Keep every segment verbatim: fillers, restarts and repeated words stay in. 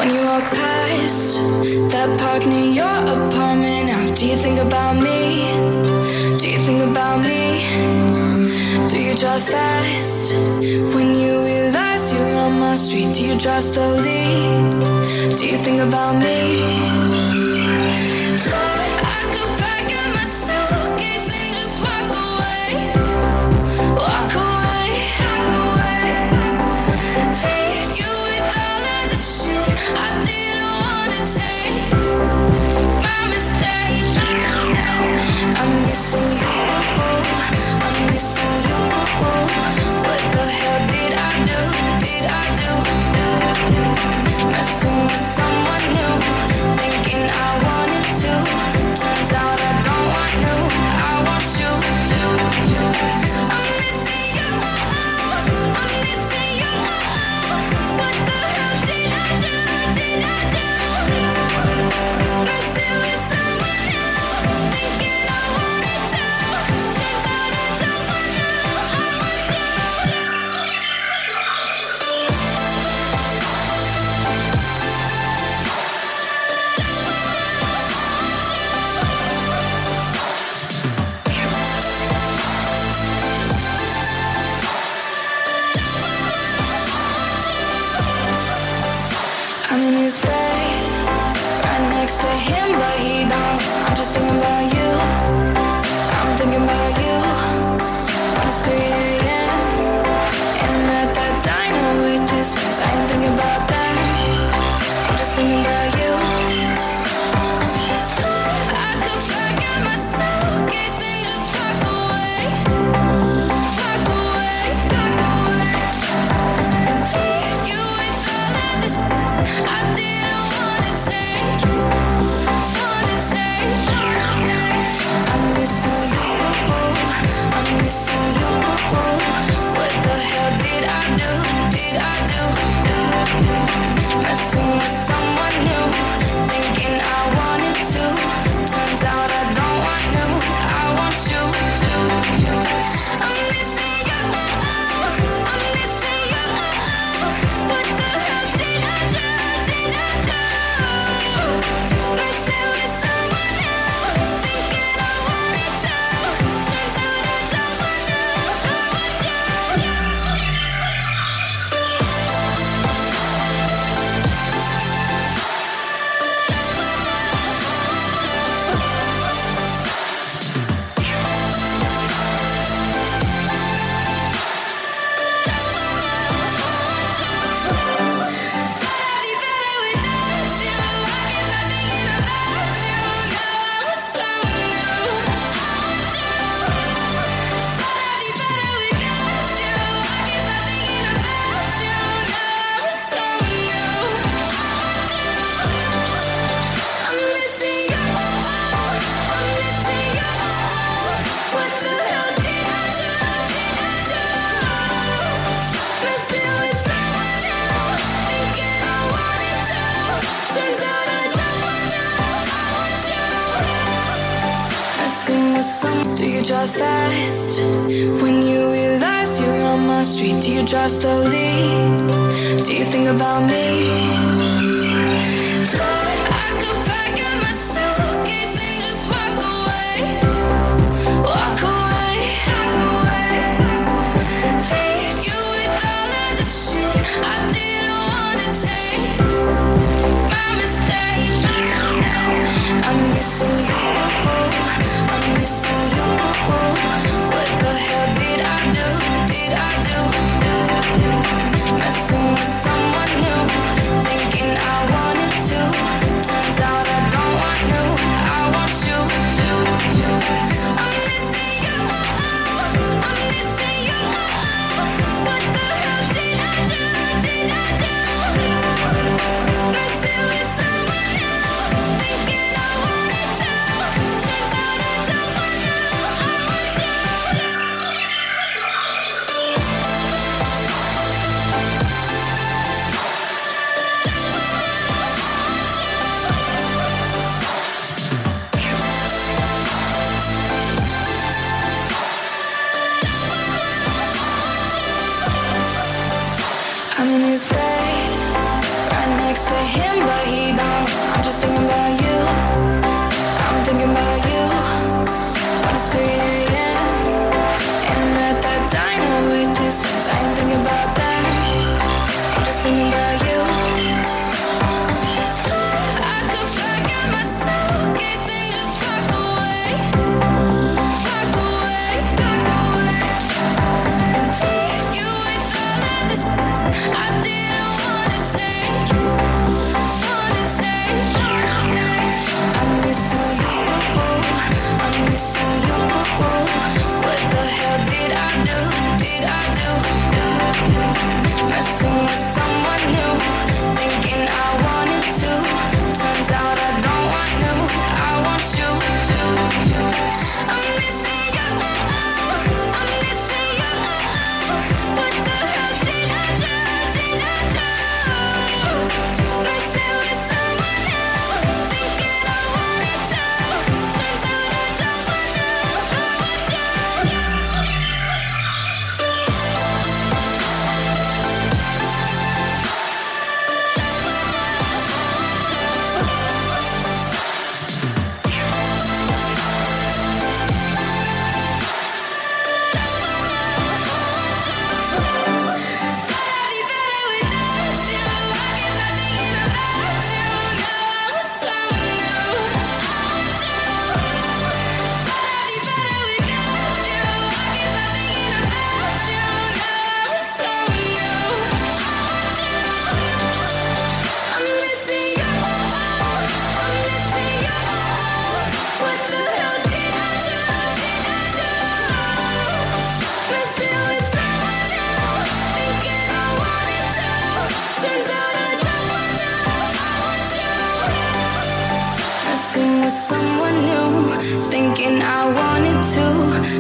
When you walk past that park near your apartment now, do you think about me? Do you think about me? Do you drive fast when you realize you're on my street? Do you drive slowly? Do you think about me? I could pack up my suitcase and just walk away. Walk away. Leave you with all of the shit I didn't wanna take. My mistake. I'm missing you. I'm missing you. What the hell did I do? Did I do? Messing with someone new, thinking I wanted to. Turns out I don't want you. I want you. I'm missing you. I'm missing you. What the hell did I do? Did I do? Messing with someone new, thinking I wanted to. Turns out I don't want you. I want you. I'm in his bed, right next to him, but he don't. I'm just thinking about you. I'm thinking about you. When it's three a.m. and I'm at that diner with his friends, I ain't thinking about that. I'm just thinking about you. I could pack up my suitcase and just walk away. Walk away. Leave you with all of the shit I didn't wanna take. Wanna take. I'm missing you. I'm missing you. What the hell did I do? Did I do? Messing with someone new, thinking I wanted to. Turns out I don't want you. I want you. I'm missing you. I'm missing you. What the hell did I do? Did I do? Messing with someone new, thinking I wanted to. Turns out I don't want you. I want you. Do you drive fast when you realize you're on my street? Do you drive slowly? Do you think about me? I could pack up my suitcase and just walk away. Walk away. Leave you with all of the shit I didn't wanna take. My mistake. I'm missing you. I'm missing you. What the hell did I do? Did I do? Messing with someone new, thinking I wanted to.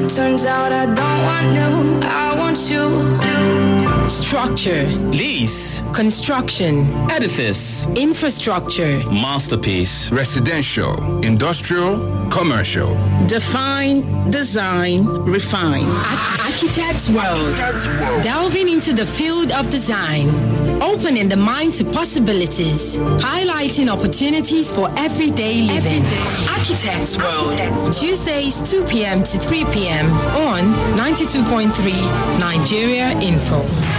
Turns out I don't want new, I want you. Structure. Lease. Construction. Edifice. Infrastructure. Masterpiece. Residential, industrial, commercial. Define, design, refine. Ar- Architects World. Delving into the field of design. Opening the mind to possibilities. Highlighting opportunities for everyday living. Architects World. Tuesdays two p.m. to three p.m. on ninety-two point three Nigeria Info.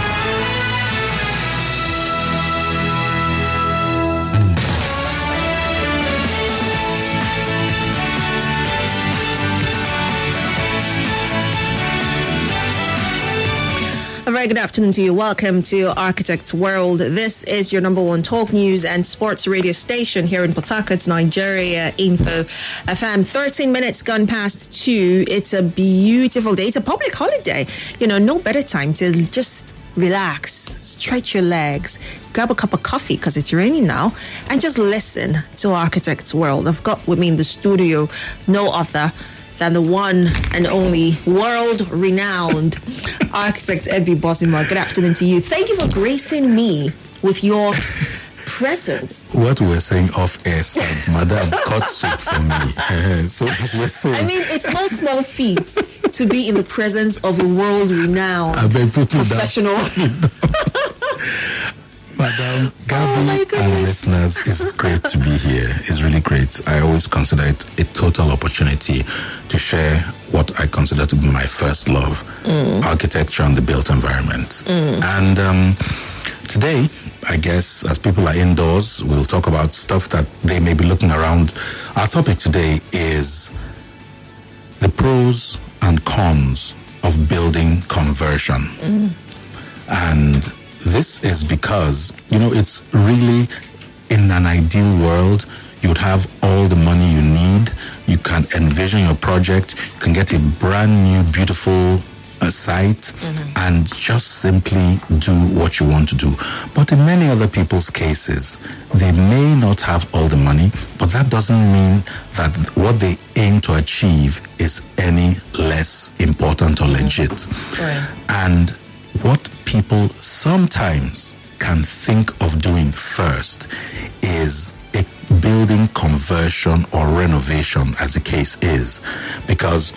A very good afternoon to you. Welcome to Architects World. This is your number one talk news and sports radio station here in Port Harcourt, Nigeria Info F M. thirteen minutes gone past two. It's a beautiful day. It's a public holiday. You know, no better time to just relax, stretch your legs, grab a cup of coffee because it's raining now, and just listen to Architects World. I've got with me in the studio no other than the one and only world-renowned architect Ebby Bosima. Good afternoon to you. Thank you for gracing me with your presence. What we're saying off air stands, Madam, cut soup for me. Uh, so as we're saying, I mean, it's no small feat to be in the presence of a world-renowned professional. Madam Gabby oh and listeners, it's great to be here. It's really great. I always consider it a total opportunity to share what I consider to be my first love, mm. architecture and the built environment. Mm. And um, today, I guess, as people are indoors, we'll talk about stuff that they may be looking around. Our topic today is the pros and cons of building conversion. Mm. And this is because, you know, it's really, in an ideal world, you would have all the money you need. You can envision your project. You can get a brand new, beautiful uh, site mm-hmm. and just simply do what you want to do. But in many other people's cases, they may not have all the money, but that doesn't mean that what they aim to achieve is any less important or legit. Right. And what people sometimes can think of doing first is a building conversion or renovation, as the case is, because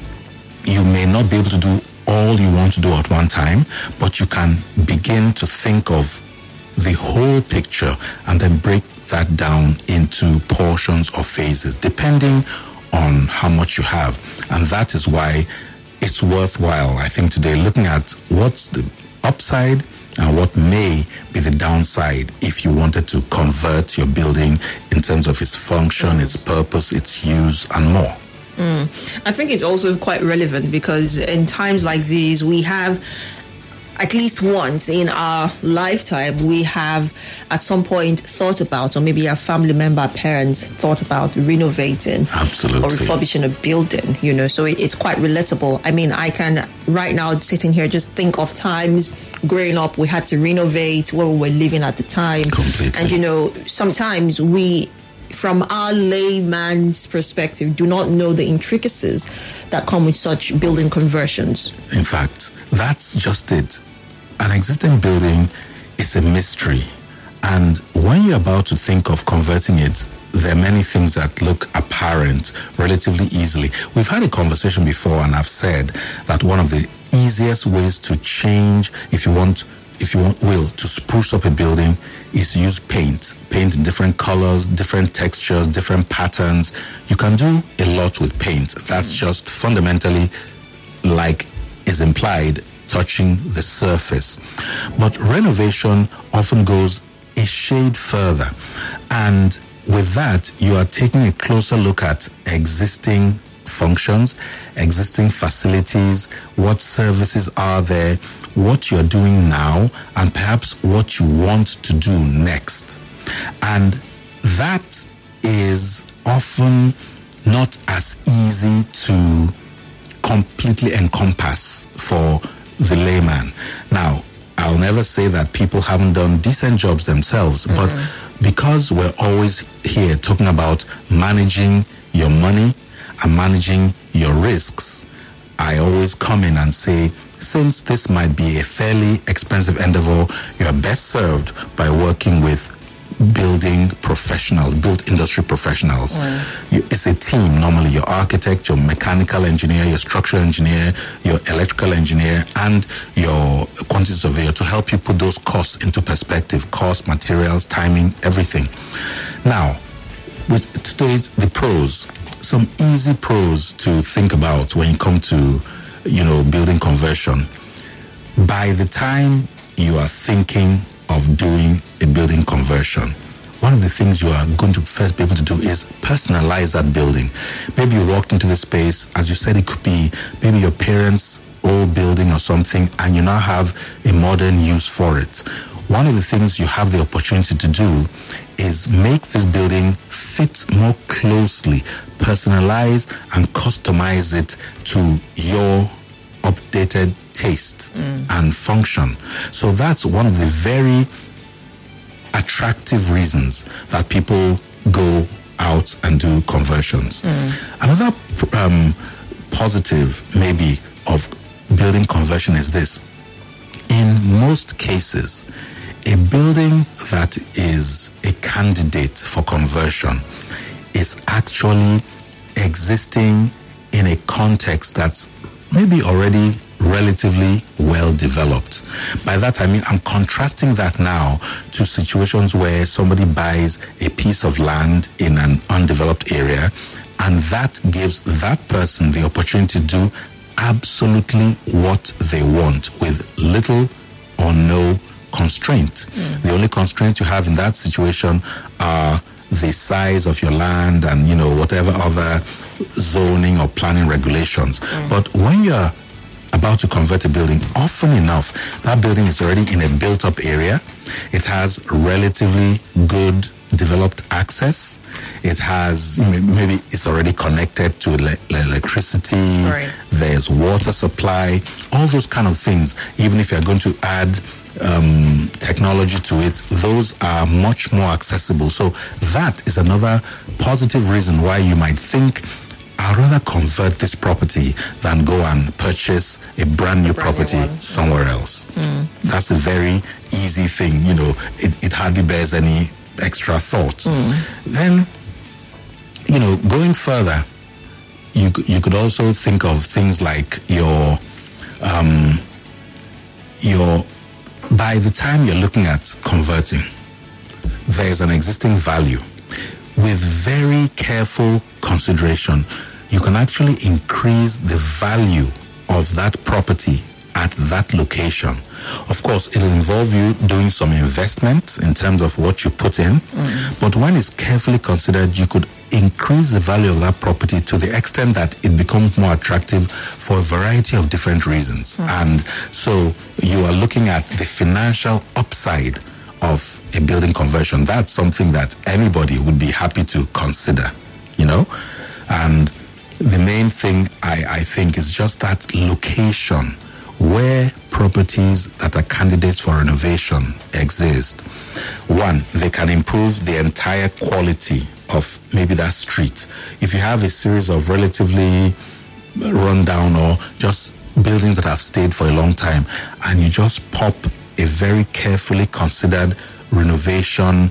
you may not be able to do all you want to do at one time, but you can begin to think of the whole picture and then break that down into portions or phases, depending on how much you have. And that is why it's worthwhile, I think, today looking at what's the upside and what may be the downside if you wanted to convert your building in terms of its function, mm. its purpose, its use, and more. Mm. I think it's also quite relevant because in times like these, we have at least once in our lifetime, we have at some point thought about, or maybe our family member, our parents thought about renovating Absolutely. or refurbishing a building, you know, so it, it's quite relatable. I mean, I can right now sitting here just think of times growing up, we had to renovate where we were living at the time. Completely. And, you know, sometimes we, from our layman's perspective, do not know the intricacies that come with such building conversions. In fact, that's just it. An existing building is a mystery. And when you're about to think of converting it, there are many things that look apparent relatively easily. We've had a conversation before, and I've said that one of the easiest ways to change, if you want, if you want, will, to spruce up a building is to use paint. Paint in different colors, different textures, different patterns. You can do a lot with paint. That's just fundamentally, like is implied, touching the surface. But renovation often goes a shade further. And with that, you are taking a closer look at existing functions, existing facilities, what services are there, what you're doing now, and perhaps what you want to do next. And that is often not as easy to completely encompass for the layman. Now, I'll never say that people haven't done decent jobs themselves, mm-hmm. but because we're always here talking about managing your money and managing your risks, I always come in and say, since this might be a fairly expensive endeavor, you are best served by working with building professionals, built industry professionals. Mm. You, it's a team, normally your architect, your mechanical engineer, your structural engineer, your electrical engineer, and your quantity surveyor to help you put those costs into perspective, cost, materials, timing, everything. Now, with today's, the pros, some easy pros to think about when you come to, you know, building conversion. By the time you are thinking of doing a building conversion, one of the things you are going to first be able to do is personalize that building. Maybe you walked into the space, as you said, it could be maybe your parents' old building or something, and you now have a modern use for it. One of the things you have the opportunity to do is make this building fit more closely, personalize and customize it to your updated taste mm. and function. So that's one of the very attractive reasons that people go out and do conversions. Mm. Another um, positive maybe of building conversion is this. In most cases, a building that is a candidate for conversion is actually existing in a context that's maybe already relatively well developed. By that I mean I'm contrasting that now to situations where somebody buys a piece of land in an undeveloped area, and that gives that person the opportunity to do absolutely what they want with little or no constraint. Mm. The only constraint you have in that situation are the size of your land and, you know, whatever other zoning or planning regulations. Mm. But when you're about to convert a building, often enough, that building is already in a built-up area. It has relatively good developed access. It has, maybe it's already connected to ele- electricity. Right. There's water supply, all those kind of things. Even if you're going to add um, technology to it, those are much more accessible. So that is another positive reason why you might think, I'd rather convert this property than go and purchase a brand new a brand property new somewhere else. Mm. That's a very easy thing. You know, it, it hardly bears any extra thought. Mm. Then, you know, going further, you you could also think of things like your um, your by the time you're looking at converting, there's an existing value. With very careful consideration, you can actually increase the value of that property at that location. Of course, it'll involve you doing some investment in terms of what you put in, mm. but when it's carefully considered, you could increase the value of that property to the extent that it becomes more attractive for a variety of different reasons. Mm. And so you are looking at the financial upside of a building conversion. That's something that anybody would be happy to consider, you know? And the main thing I, I think is just that location where properties that are candidates for renovation exist. One, they can improve the entire quality of maybe that street. If you have a series of relatively rundown or just buildings that have stayed for a long time, and you just pop a very carefully considered renovation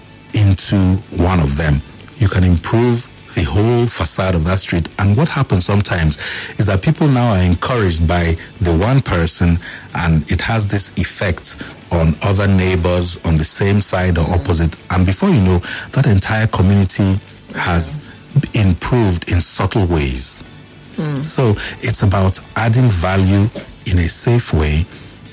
into one of them, you can improve the whole facade of that street. And what happens sometimes is that people now are encouraged by the one person, and it has this effect on other neighbors on the same side or opposite. And before you know, that entire community has improved in subtle ways. Mm. So it's about adding value in a safe way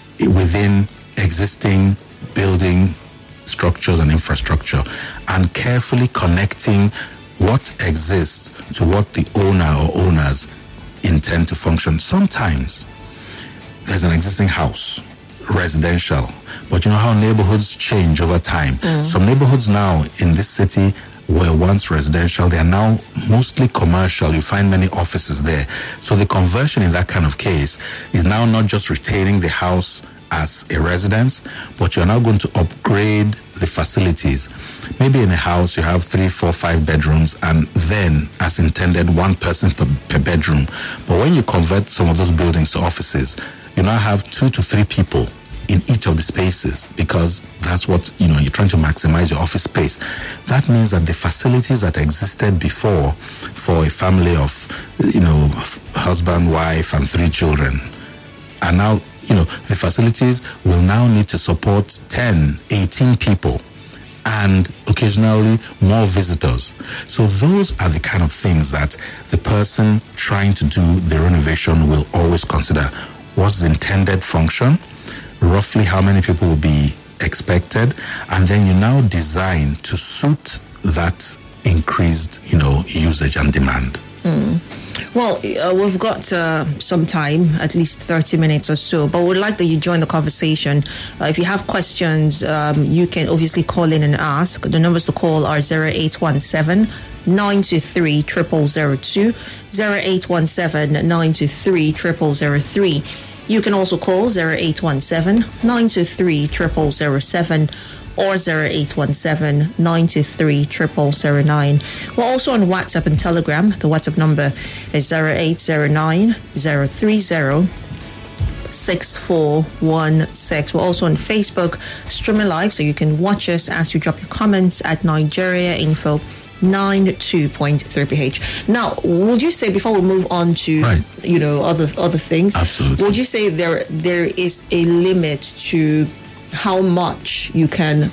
within existing building structures and infrastructure, and carefully connecting what exists to what the owner or owners intend to function. Sometimes there's an existing house, residential, but you know how neighborhoods change over time. Mm. Some neighborhoods now in this city were once residential, they are now mostly commercial. You find many offices there. So the conversion in that kind of case is now not just retaining the house as a residence, but you're now going to upgrade the facilities. Maybe in a house you have three, four, five bedrooms, and then, as intended, one person per, per bedroom. But when you convert some of those buildings to offices, you now have two to three people in each of the spaces, because that's what, you know, you're trying to maximize your office space. That means that the facilities that existed before for a family of, you know, husband, wife, and three children are now, you know, the facilities will now need to support ten, eighteen people and occasionally more visitors. So those are the kind of things that the person trying to do the renovation will always consider. What's the intended function? Roughly how many people will be expected, and then you now design to suit that increased, you know, usage and demand. Mm. Well, uh, we've got uh, some time, at least thirty minutes or so, but we'd like that you join the conversation. Uh, if you have questions, um, you can obviously call in and ask. The numbers to call are zero eight one seven, nine two three, zero zero zero two, zero eight one seven, nine two three, zero zero zero three. You can also call zero eight one seven, nine two three, zero zero zero seven or zero eight one seven, nine two three, zero zero zero nine. We're also on WhatsApp and Telegram. The WhatsApp number is zero eight zero nine, zero three zero, six four one six. We're also on Facebook, streaming live, so you can watch us as you drop your comments at Nigeria Info ninety-two point three P H. Now, would you say, before we move on to, right, you know, other other things, absolutely, would you say there there is a limit to how much you can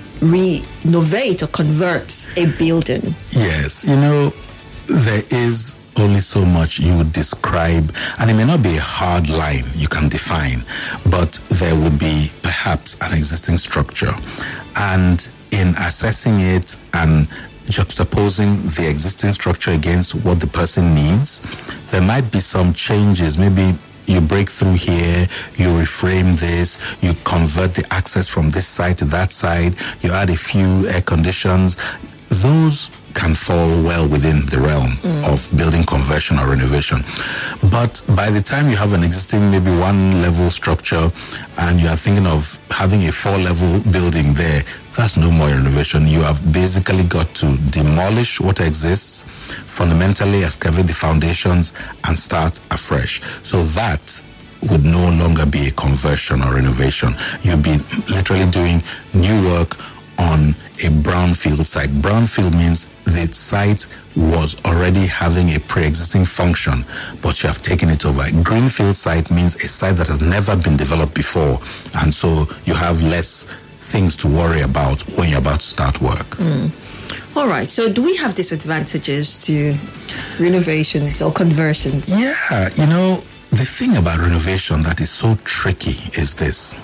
renovate or convert a building? Yes, you know, there is only so much you would describe, and it may not be a hard line you can define, but there would be perhaps an existing structure, and in assessing it and juxtaposing the existing structure against what the person needs, there might be some changes. Maybe you break through here, you reframe this, you convert the access from this side to that side, you add a few air conditions. Those can fall well within the realm mm. of building conversion or renovation. But by the time you have an existing maybe one level structure and you are thinking of having a four level building there, that's no more renovation. You have basically got to demolish what exists, fundamentally excavate the foundations and start afresh. So that would no longer be a conversion or renovation. You'll be literally doing new work on a brownfield site. Brownfield means the site was already having a pre-existing function, but you have taken it over. A greenfield site means a site that has never been developed before, and so you have less things to worry about when you're about to start work. Mm. All right, so do we have disadvantages to renovations or conversions? Yeah, you know, the thing about renovation that is so tricky is this.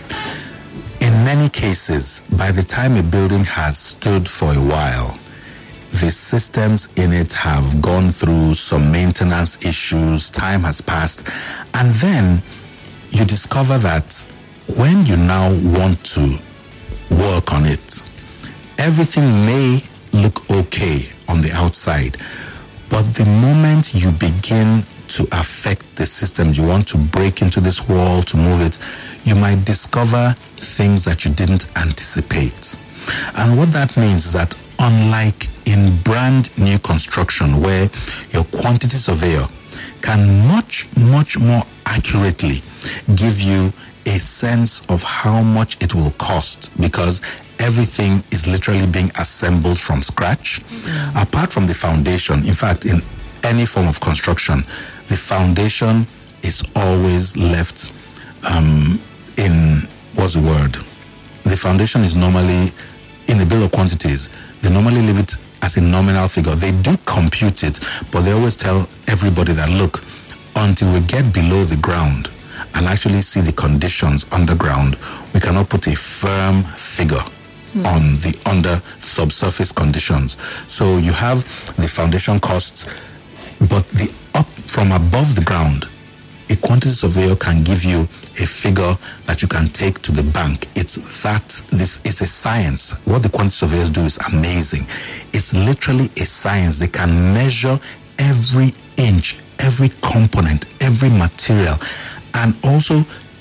In many cases, by the time a building has stood for a while, the systems in it have gone through some maintenance issues, time has passed, and then you discover that when you now want to work on it, everything may look okay on the outside, but the moment you begin to affect the system, you want to break into this wall to move it, you might discover things that you didn't anticipate. And what that means is that unlike in brand new construction where your quantity surveyor can much, much more accurately give you a sense of how much it will cost, because everything is literally being assembled from scratch. Mm-hmm. Apart from the foundation, in fact, in any form of construction, the foundation is always left um, in, what's the word? The foundation is normally, in the bill of quantities, they normally leave it as a nominal figure. They do compute it, but they always tell everybody that, look, until we get below the ground and actually see the conditions underground, we cannot put a firm figure mm. on the under subsurface conditions. So you have the foundation costs, but the up from above the ground, a quantity surveyor can give you a figure that you can take to the bank. It's that, this is a science. What the quantity surveyors do is amazing. It's literally a science. They can measure every inch, every component, every material, and also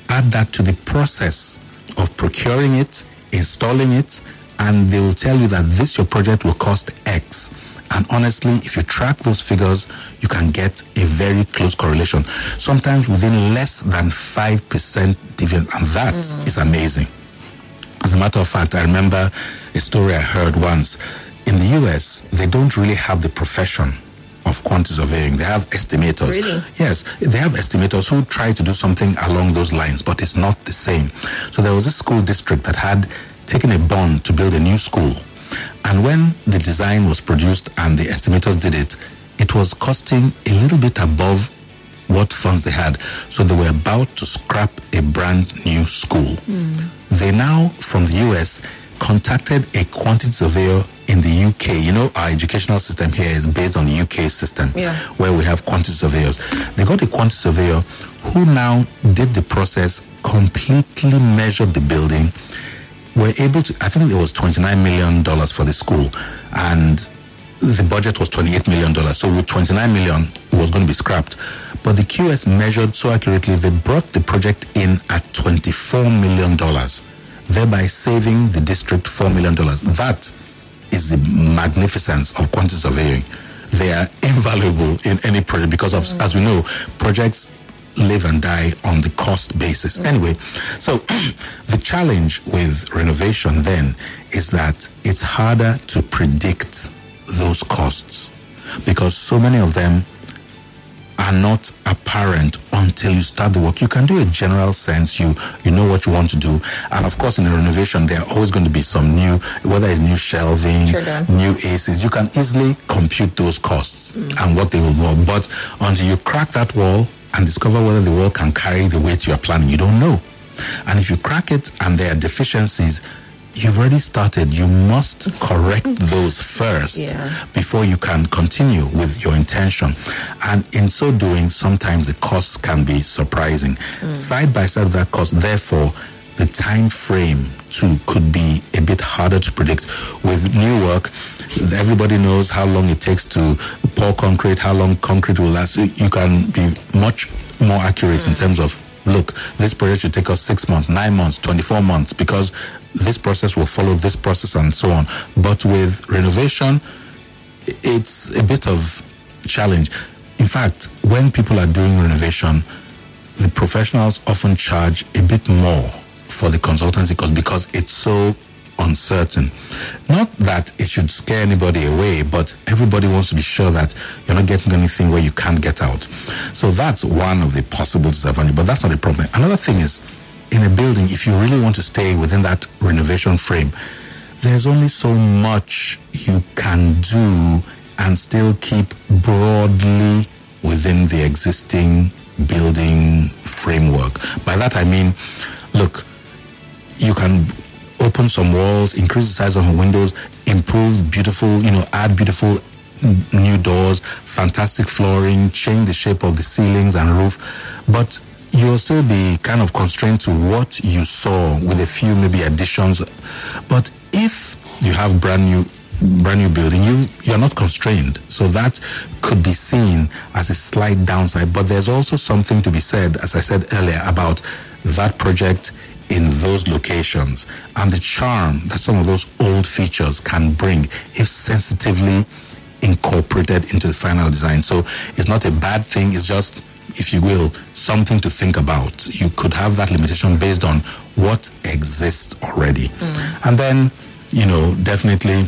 add that to the process of procuring it, installing it, and they will tell you that this, your project will cost X. And honestly, if you track those figures, you can get a very close correlation, sometimes within less than five percent deviance, and that mm. is amazing. As a matter of fact, I remember a story I heard once. In the U S, they don't really have the profession of quantity surveying. They have estimators. Really? Yes, they have estimators who try to do something along those lines, but it's not the same. So there was a school district that had taken a bond to build a new school. And when the design was produced and the estimators did it, it was costing a little bit above what funds they had. So they were about to scrap a brand new school. Mm. They now, from the U S, contacted a quantity surveyor in the U K. You know, our educational system here is based on the U K system, yeah. where we have quantity surveyors. They got a quantity surveyor who now did the process, completely measured the building, were able to, I think it was twenty-nine million dollars for the school, and the budget was twenty-eight million dollars. So with twenty-nine million dollars, it was going to be scrapped. But the Q S measured so accurately, they brought the project in at twenty-four million dollars, thereby saving the district four million dollars. That is the magnificence of quantity surveying. They are invaluable in any project because, of, mm. as we know, projects live and die on the cost basis. Mm. Anyway, so the challenge with renovation then is that it's harder to predict those costs because so many of them are not apparent until you start the work. You can do a general sense, you you know what you want to do. And of course, in a renovation, there are always going to be some new, whether it's new shelving, sure, new A Cs, you can easily compute those costs mm. and what they will go. But until you crack that wall and discover whether the wall can carry the weight you are planning, you don't know. And if you crack it and there are deficiencies, you've already started. You must correct those first yeah. before you can continue with your intention. And in so doing, sometimes the costs can be surprising. Mm. Side by side with that cost, therefore, the time frame too could be a bit harder to predict. With new work, everybody knows how long it takes to pour concrete, how long concrete will last. You can be much more accurate mm. in terms of, look, this project should take us six months, nine months, twenty-four months, because this process will follow this process and so on. But with renovation, it's a bit of challenge. In fact, when people are doing renovation, the professionals often charge a bit more for the consultancy cost because it's so uncertain. Not that it should scare anybody away, but everybody wants to be sure that you're not getting anything where you can't get out. So that's one of the possible disadvantages, but that's not a problem. Another thing is, in a building, if you really want to stay within that renovation frame, there's only so much you can do and still keep broadly within the existing building framework. By that I mean, look, you can open some walls, increase the size of the windows, improve beautiful, you know, add beautiful new doors, fantastic flooring, change the shape of the ceilings and roof, but you'll still be kind of constrained to what you saw with a few maybe additions. But if you have brand new brand new building, you you're not constrained. So that could be seen as a slight downside. But there's also something to be said, as I said earlier, about that project in those locations and the charm that some of those old features can bring if sensitively incorporated into the final design. So it's not a bad thing, it's just, if you will, something to think about. You could have that limitation based on what exists already. Mm. And then, you know, definitely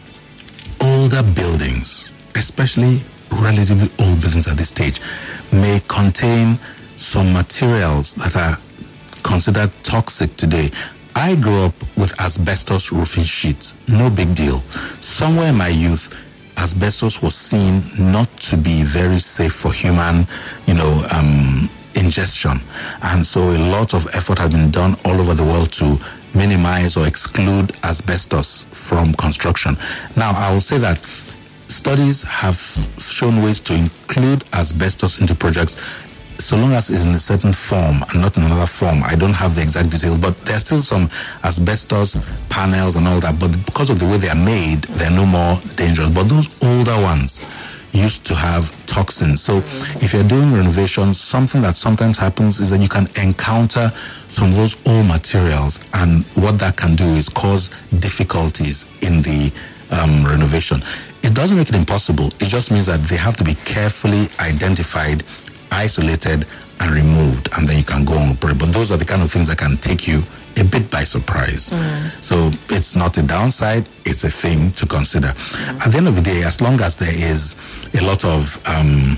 older buildings, especially relatively old buildings at this stage, may contain some materials that are considered toxic today. I grew up with asbestos roofing sheets. No big deal. Somewhere in my youth, asbestos was seen not to be very safe for human, you know, um, ingestion. And so a lot of effort has been done all over the world to minimize or exclude asbestos from construction. Now, I will say that studies have shown ways to include asbestos into projects so long as it's in a certain form and not in another form. I don't have the exact details, but there's still some asbestos panels and all that. But because of the way they are made, they're no more dangerous. But those older ones, used to have toxins. So if you're doing renovations, something that sometimes happens is that you can encounter some of those old materials, and what that can do is cause difficulties in the um, renovation. It doesn't make it impossible. It just means that they have to be carefully identified, isolated, and removed, and then you can go on. But those are the kind of things that can take you a bit by surprise. Mm. So it's not a downside, it's a thing to consider. Mm. At the end of the day, as long as there is a lot of um,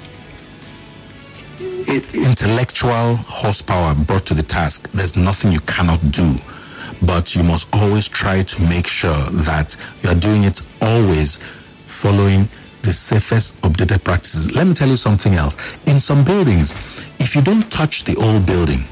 intellectual horsepower brought to the task, there's nothing you cannot do. But you must always try to make sure that you're doing it always following the safest updated practices. Let me tell you something else. In some buildings, if you don't touch the old building,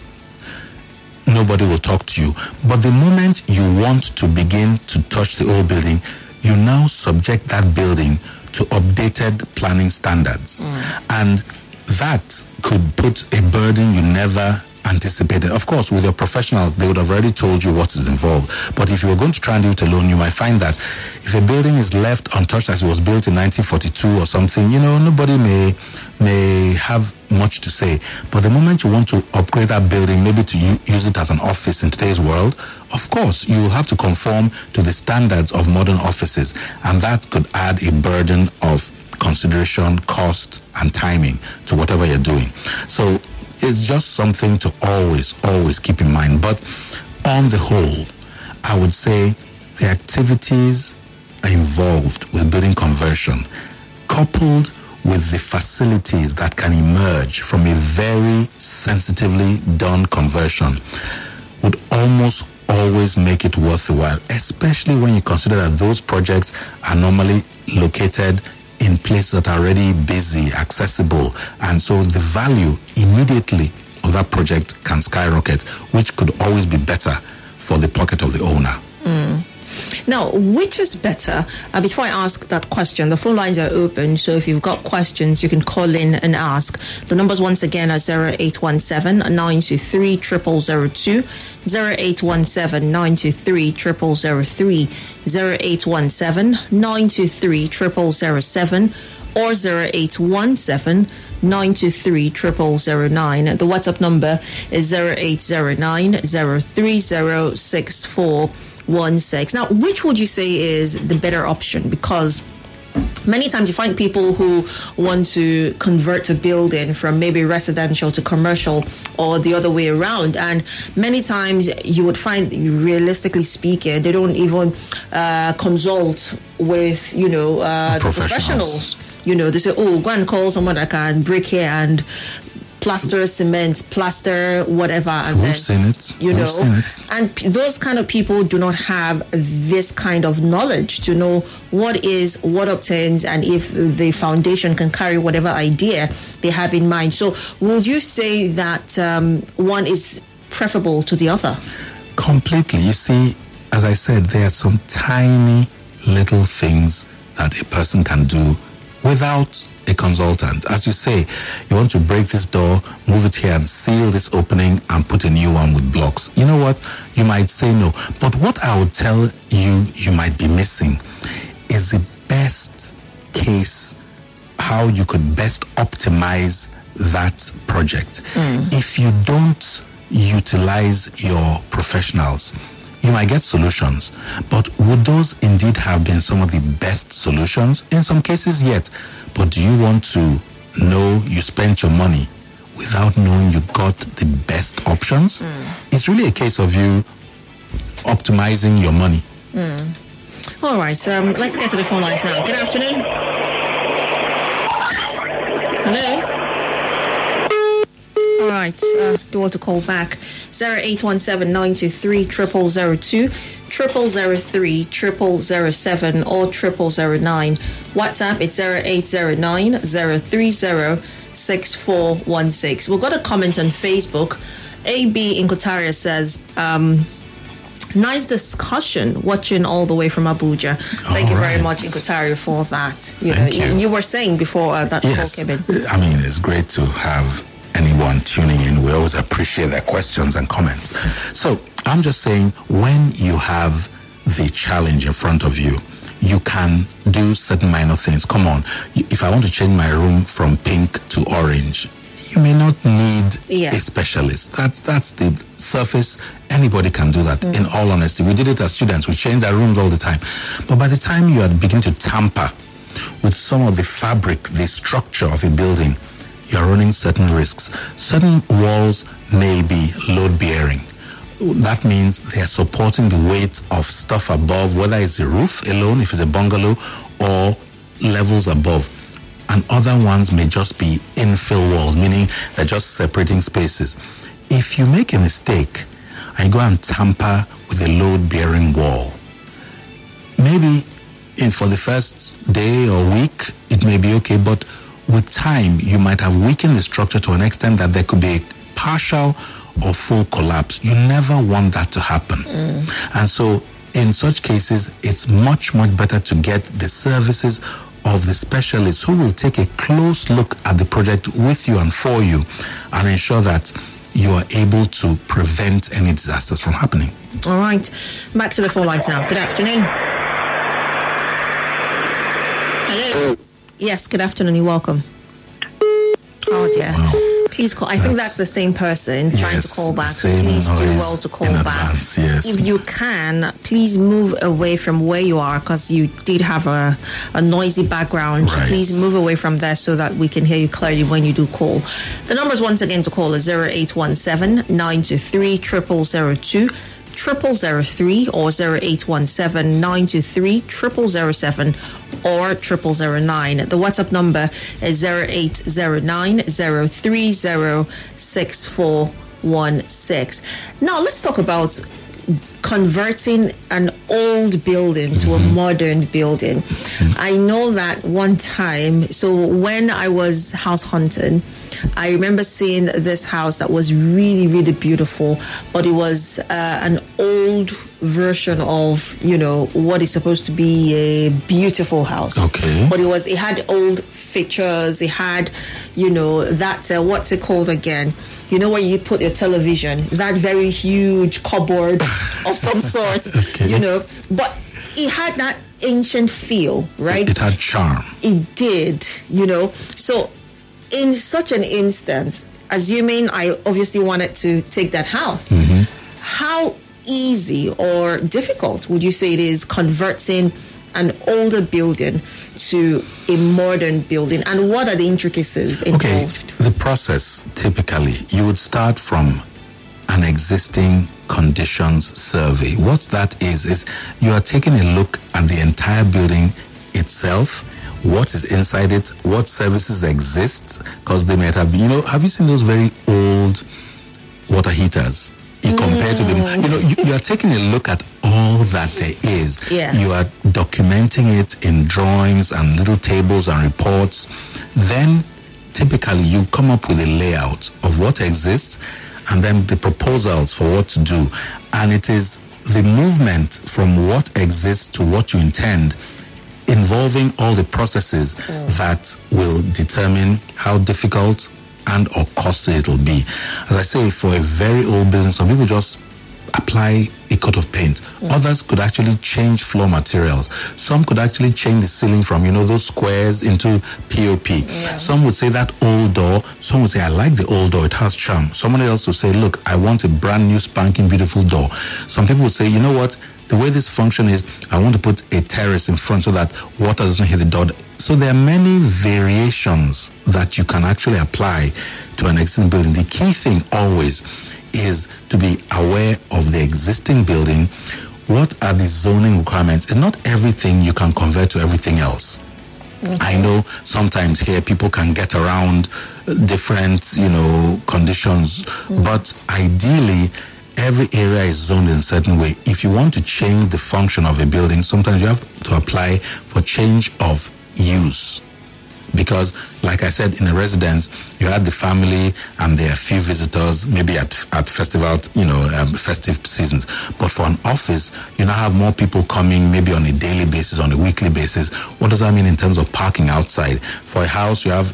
nobody will talk to you. But the moment you want to begin to touch the old building, you now subject that building to updated planning standards. Mm. And that could put a burden you never anticipated. Of course, with your professionals, they would have already told you what is involved. But if you were going to try and do it alone, you might find that if a building is left untouched as it was built in nineteen forty-two or something, you know, nobody may may have much to say. But the moment you want to upgrade that building, maybe to u- use it as an office in today's world, of course, you will have to conform to the standards of modern offices. And that could add a burden of consideration, cost, and timing to whatever you're doing. So it's just something to always, always keep in mind. But on the whole, I would say the activities involved with building conversion, coupled with the facilities that can emerge from a very sensitively done conversion, would almost always make it worth the while, especially when you consider that those projects are normally located in places that are already busy, accessible, and so the value immediately of that project can skyrocket, which could always be better for the pocket of the owner. Mm. Now, which is better? Uh, before I ask that question, the phone lines are open, so if you've got questions, you can call in and ask. The numbers once again are zero eight one seven, nine two three, zero zero zero two, zero eight one seven, nine two three, zero zero zero three, zero eight one seven, nine two three, zero zero zero seven, or zero eight one seven, nine two three, zero zero zero nine. The WhatsApp number is zero eight zero nine, zero three zero six four one six. Now, which would you say is the better option? Because many times you find people who want to convert a building from maybe residential to commercial or the other way around. And many times you would find, realistically speaking, they don't even uh, consult with, you know, uh, professionals. professionals. You know, they say, oh, go and call someone that can break here and plaster cement, plaster whatever, and We've then seen it. you We've know, seen it. and p- those kind of people do not have this kind of knowledge to know what is, what obtains, and if the foundation can carry whatever idea they have in mind. So, would you say that um, one is preferable to the other? Completely. You see, as I said, there are some tiny little things that a person can do without a consultant. As you say, you want to break this door, move it here and seal this opening and put a new one with blocks. You know what? You might say no. But what I would tell you, you might be missing is the best case, how you could best optimize that project. Mm. If you don't utilize your professionals, you might get solutions, but would those indeed have been some of the best solutions? In some cases, yet. But do you want to know you spent your money without knowing you got the best options? Mm. It's really a case of you optimizing your money. Mm. All right, um, let's get to the phone lines now. Good afternoon. Hello? All right, uh, do want to call back. zero eight one seven, nine two three, zero zero zero two, zero zero zero three, zero zero zero seven, or zero zero zero nine. WhatsApp, it's zero eight zero nine, zero three zero six four one six. We've got a comment on Facebook. A B in Kotaria says, um, nice discussion watching all the way from Abuja. Thank all you very right. much, Inkotario, for that. You Thank know, you. you were saying before uh, that yes. call came in. I mean, it's great to have anyone tuning in. We always appreciate their questions and comments. So I'm just saying, when you have the challenge in front of you, you can do certain minor things. Come on, if I want to change my room from pink to orange, you may not need yeah. a specialist. That's that's the surface. Anybody can do that, mm. in all honesty. We did it as students. We changed our rooms all the time. But by the time you are beginning to tamper with some of the fabric, the structure of a building, you are running certain risks. Certain walls may be load-bearing. That means they are supporting the weight of stuff above, whether it's the roof alone, if it's a bungalow, or levels above. And other ones may just be infill walls, meaning they're just separating spaces. If you make a mistake and you go and tamper with a load-bearing wall, maybe in for the first day or week, it may be okay, but with time, you might have weakened the structure to an extent that there could be a partial or full collapse. You never want that to happen. Mm. And so in such cases, it's much, much better to get the services of the specialists who will take a close look at the project with you and for you and ensure that you are able to prevent any disasters from happening. All right. Back to the phone lines now. Good afternoon. Hello. Yes, good afternoon. You're welcome. Oh, dear. Wow. Please call. I think that's the same person trying yes, to call back. So please do well to call back. Advance, yes. If you can, please move away from where you are because you did have a, a noisy background. Right. Please move away from there so that we can hear you clearly when you do call. The numbers once again to call is zero eight one seven, nine two three, zero zero zero two. Triple zero three or zero eight one seven nine two three triple zero seven or triple zero nine. The WhatsApp number is zero eight zero nine zero three zero six four one six. Now let's talk about converting an old building to mm-hmm. a modern building. Mm-hmm. I know that one time, so when I was house hunting, I remember seeing this house that was really, really beautiful, but it was uh, an old version of, you know, what is supposed to be a beautiful house. Okay. But it was, it had old features. It had, you know, that, uh, what's it called again? You know where you put your television, that very huge cupboard of some sort, okay. you know, but it had that ancient feel, right? It had charm. It did, you know. So in such an instance, assuming I obviously wanted to take that house, mm-hmm. how easy or difficult would you say it is converting an older building to a modern building, and what are the intricacies involved? Okay, the process, typically, you would start from an existing conditions survey. What that is, is you are taking a look at the entire building itself, what is inside it, what services exist, because they might have, you know, have you seen those very old water heaters? You compare mm. to them, you know, you, you are taking a look at all that there is. Yeah. You are documenting it in drawings and little tables and reports. Then, typically, you come up with a layout of what exists and then the proposals for what to do. And it is the movement from what exists to what you intend, involving all the processes mm. that will determine how difficult and or costly it'll be. As I say, for a very old building, some people just apply a coat of paint. Mm. Others could actually change floor materials. Some could actually change the ceiling from, you know, those squares into P O P. Yeah. Some would say that old door. Some would say, I like the old door, it has charm. Someone else would say, look, I want a brand new spanking beautiful door. Some people would say, you know what, the way this function is, I want to put a terrace in front so that water doesn't hit the door. So there are many variations that you can actually apply to an existing building. The key thing always is to be aware of the existing building. What are the zoning requirements? It's not everything you can convert to everything else. Okay. I know sometimes here people can get around different, you know, conditions, mm. but ideally, every area is zoned in a certain way. If you want to change the function of a building, sometimes you have to apply for change of use. Because, like I said, in a residence, you had the family and there are few visitors, maybe at at festival, you know, um, festive seasons. But for an office, you now have more people coming, maybe on a daily basis, on a weekly basis. What does that mean in terms of parking outside? For a house, you have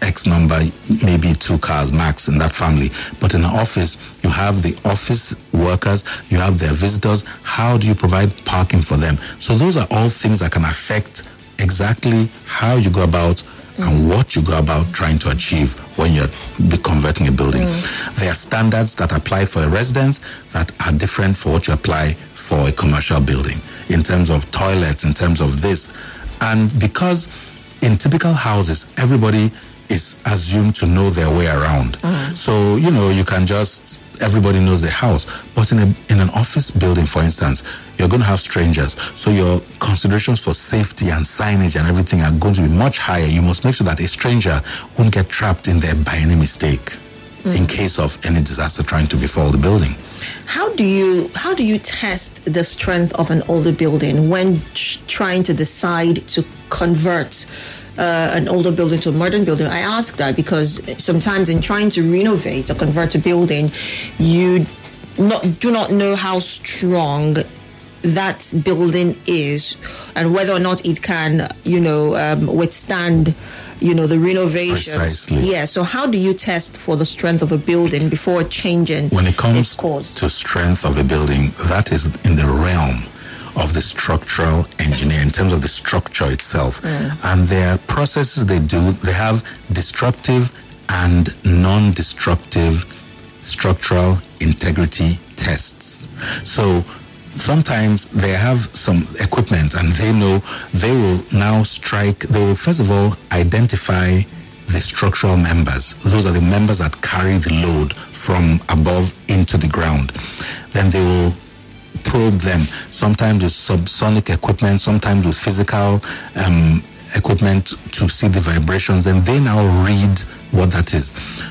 X number, maybe two cars max in that family. But in an office, you have the office workers, you have their visitors. How do you provide parking for them? So those are all things that can affect exactly how you go about and what you go about trying to achieve when you're converting a building. Mm. There are standards that apply for a residence that are different for what you apply for a commercial building in terms of toilets, in terms of this. And because in typical houses, everybody is assumed to know their way around. Mm. So, you know, you can just, everybody knows the house. But in a in an office building, for instance, you're going to have strangers. So your considerations for safety and signage and everything are going to be much higher. You must make sure that a stranger won't get trapped in there by any mistake mm. in case of any disaster trying to befall the building. How do you how do you test the strength of an older building when ch- trying to decide to convert Uh, an older building to a modern building? I ask that because sometimes in trying to renovate or convert a building, you not do not know how strong that building is and whether or not it can, you know, um, withstand, you know, the renovation. Precisely. Yeah. So how do you test for the strength of a building before changing when it comes its course? To strength of a building? That is in the realm of the structural engineer in terms of the structure itself. Mm. And their processes they do, they have destructive and non-destructive structural integrity tests. So sometimes they have some equipment and they know they will now strike, they will first of all identify the structural members. Those are the members that carry the load from above into the ground. Then they will probe them, sometimes with subsonic equipment, sometimes with physical um, equipment to see the vibrations, and they now read what that is.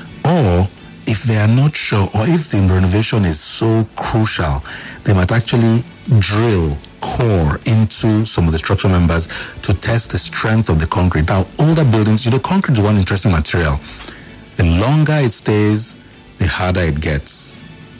Or if they are not sure, or if the renovation is so crucial, they might actually drill core into some of the structural members to test the strength of the concrete. Now, older buildings, you know, concrete is one interesting material. The longer it stays, the harder it gets.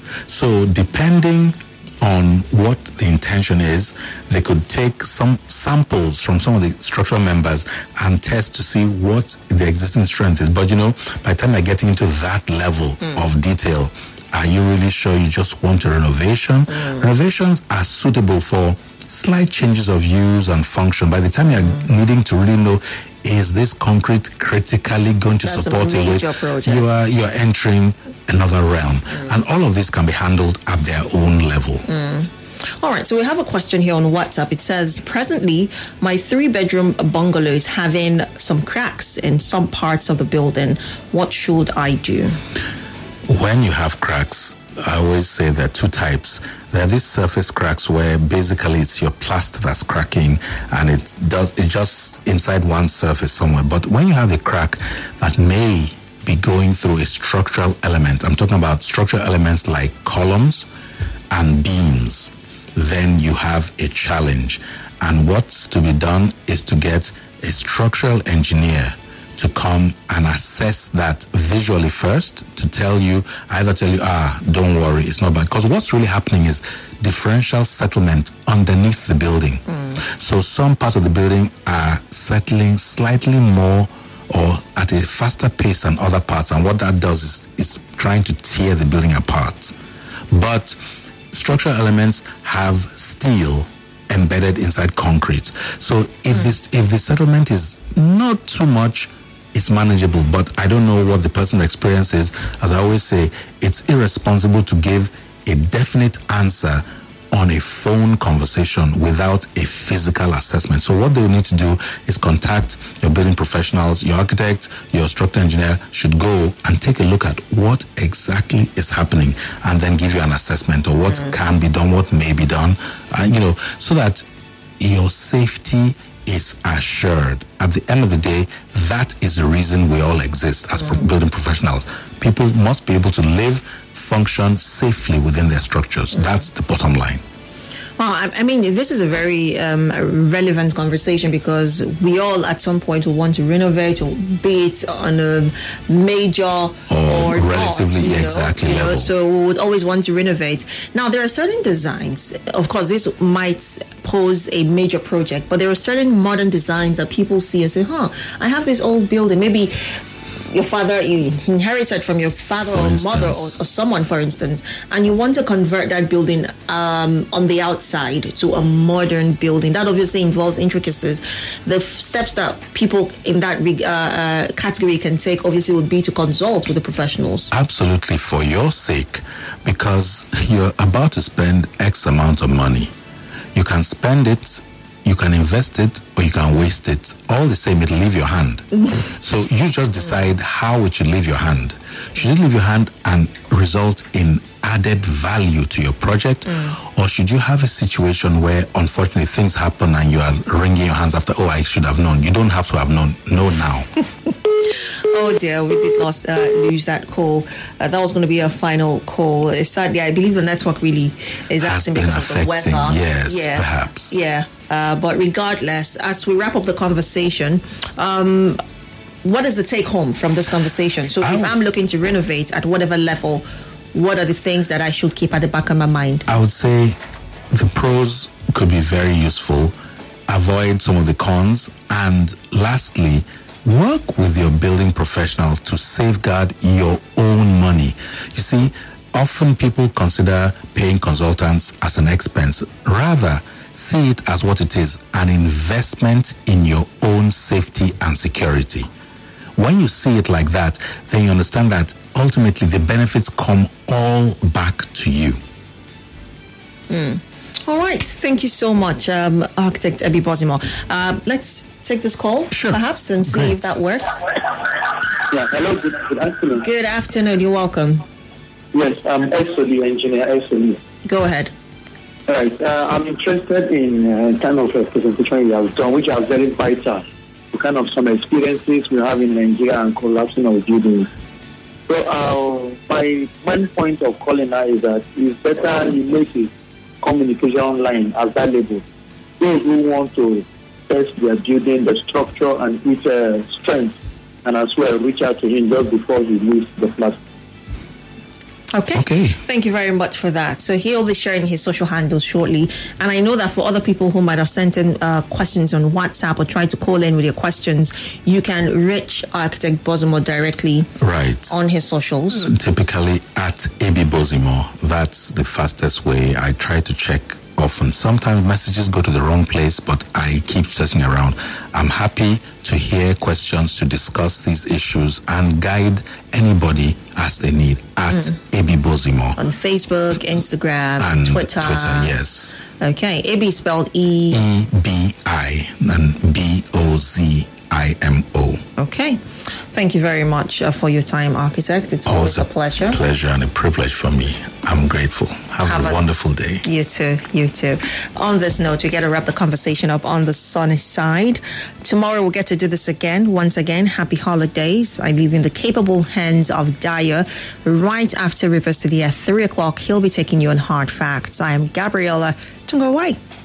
So depending on what the intention is, they could take some samples from some of the structural members and test to see what the existing strength is. But you know, by the time you're getting into that level mm. of detail, are you really sure you just want a renovation? Mm. Renovations are suitable for slight changes of use and function. By the time you're mm. needing to really know, is this concrete critically going to That's support a major it? project. You are you are entering another realm, mm. and all of this can be handled at their own level. Mm. All right, so we have a question here on WhatsApp. It says, presently, my three-bedroom bungalow is having some cracks in some parts of the building. What should I do? When you have cracks, I always say there are two types. There are these surface cracks where basically it's your plaster that's cracking and it does it's just inside one surface somewhere. But when you have a crack that may be going through a structural element, I'm talking about structural elements like columns and beams, then you have a challenge. And what's to be done is to get a structural engineer to come and assess that visually first, to tell you, either tell you, ah, don't worry, it's not bad. Because what's really happening is differential settlement underneath the building. Mm. So some parts of the building are settling slightly more or at a faster pace than other parts. And what that does is, is trying to tear the building apart. But structural elements have steel embedded inside concrete. So if mm. this if the settlement is not too much, it's manageable. But I don't know what the person's experience is. As I always say, it's irresponsible to give a definite answer on a phone conversation without a physical assessment. So what they will need to do is contact your building professionals, your architect, your structural engineer should go and take a look at what exactly is happening and then give you an assessment of what mm. can be done, what may be done, and you know, so that your safety is assured. At the end of the day, that is the reason we all exist as mm. building professionals. People must be able to live, function safely within their structures. Mm. That's the bottom line. Well, I, I mean, this is a very um, relevant conversation because we all at some point will want to renovate, or be it on a major or, or relatively not, you know, exactly you know, level. So we would always want to renovate. Now, there are certain designs. Of course, this might pose a major project, but there are certain modern designs that people see and say, huh, I have this old building. Maybe your father, you inherited from your father For or instance. mother or, or someone, for instance, and you want to convert that building um, on the outside to a modern building. That obviously involves intricacies. The f- steps that people in that re- uh, uh, category can take obviously would be to consult with the professionals. Absolutely, for your sake, because you're about to spend X amount of money. You can spend it, you can invest it, or you can waste it. All the same, it'll leave your hand. So you just decide how it should leave your hand. Should it leave your hand and result in added value to your project? Mm. Or should you have a situation where, unfortunately, things happen and you are wringing your hands after, oh, I should have known. You don't have to have known. Know now. Oh dear, we did lost, uh, lose that call. Uh, that was going to be a final call. Uh, sadly, I believe the network really is Has acting been because of the affecting, weather. yes, yeah, perhaps. Yeah, uh, but regardless, as we wrap up the conversation, um, what is the take home from this conversation? So, if I- I'm looking to renovate at whatever level, what are the things that I should keep at the back of my mind? I would say the pros could be very useful. Avoid some of the cons. And lastly, work with your building professionals to safeguard your own money. You see, often people consider paying consultants as an expense. Rather, see it as what it is, an investment in your own safety and security. When you see it like that, then you understand that ultimately the benefits come all back to you. Mm. All right. Thank you so much, um, Architect Ebi Bozimo. Uh, let's take this call, Sure. perhaps, and see Great. if that works. Yeah, hello, good, good afternoon. Good afternoon. You're welcome. Yes, I'm Esoli, engineer Esoli. Go ahead. All right, uh, I'm interested in uh, kind of a presentation you have done, which are very vital to kind of some experiences we have in Nigeria and collapsing of buildings. So uh, my main point of calling now is that it's better you make a communication line available. Those who want to test their building, the structure and its uh, strength, and as well reach out to him just before he leaves the flat. Okay. Okay. Thank you very much for that. So he'll be sharing his social handles shortly. And I know that for other people who might have sent in uh, questions on WhatsApp or tried to call in with your questions, you can reach Architect Bozimo directly Right. on his socials. Typically at Ebi Bozimo. That's the fastest way. I try to check often. Sometimes messages go to the wrong place, but I keep searching around. I'm happy to hear questions, to discuss these issues and guide anybody as they need at mm. Ebi Bozimo. On Facebook, Instagram, And Twitter. Twitter, yes. Okay. Ebi spelled E. E B I and B O Z I M O. Okay. Thank you very much uh, for your time, Architect. It's always, always a pleasure. pleasure and a privilege for me. I'm grateful. Have, Have a, a wonderful day. You too. You too. On this note, we get to wrap the conversation up on the sunny side. Tomorrow we'll get to do this again. Once again, happy holidays. I leave in the capable hands of Dyer right after Rivers City at three o'clock. He'll be taking you on Hard Facts. I am Gabriella Tungawai.